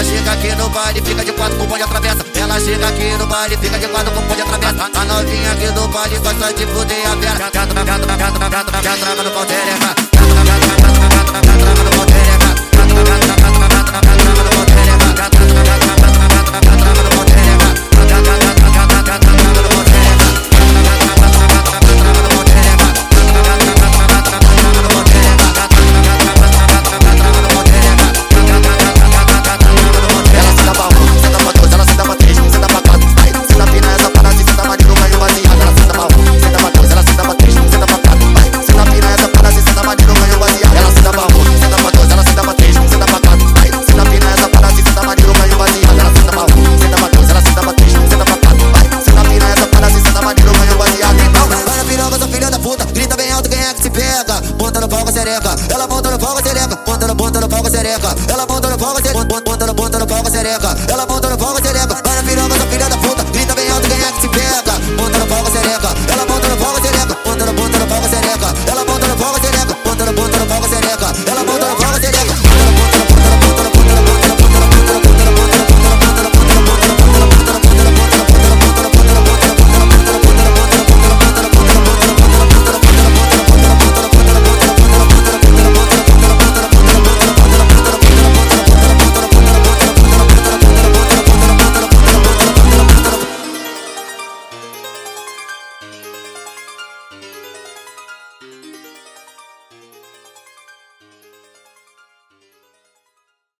Ela chega aqui no baile, fica de quatro com o bonde atravessa. Ela chega aqui no baile, fica de quatro com o bonde atravessa. A novinha aqui do baile gosta de fuder a vera. Já traga no pau tereca. Monta no pau com a sereca, ela monta no pau com a sereca, monta no pau com a sereca, ela monta no pau com a sereca, monta no pau com a sereca, ela monta no pau com a sereca.